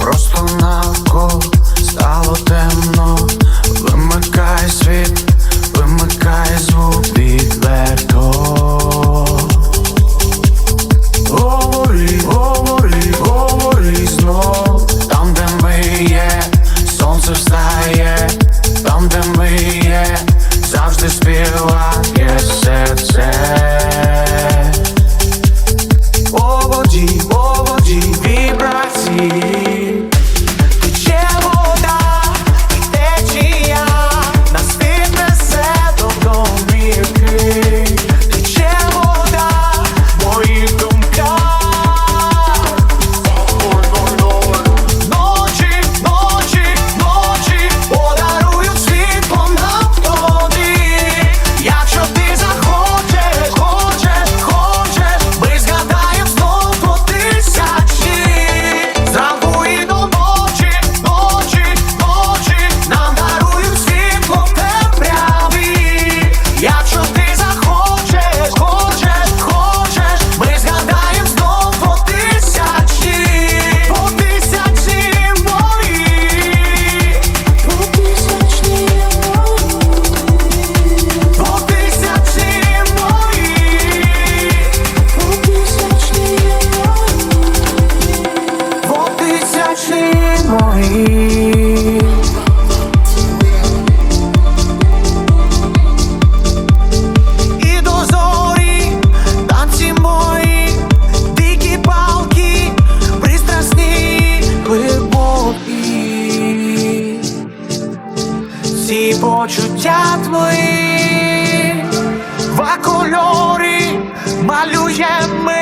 просто навколо стало темно. Вимикай світ, вимикай звук відверто. Говори, говори, говори знов. Там, де ми є, сонце встає. Там, де ми є, завжди співає серце. По воді вібрації. Тече вода і течія, нас віднесе до домівки. Тече вода в моїх думках. Ночі, ночі, ночі подарують світло нам тобі. Якщо ти захочеш, хочеш, хочеш, ми згадаємо знов по тисячі. Зранку і до ночі, ночі, ночі нам дарують світло в темряві. Якщо ти захочеш, хочеш, хочеш, ми згадаємо знов по тисячі. По тисячі мої. По тисячі мої. По тисячі мої. По тисячі мої. І до зорі танці мої, дикі палки, пристрасні, глибокі. Всі почуття твої, два кольори малюємо ми.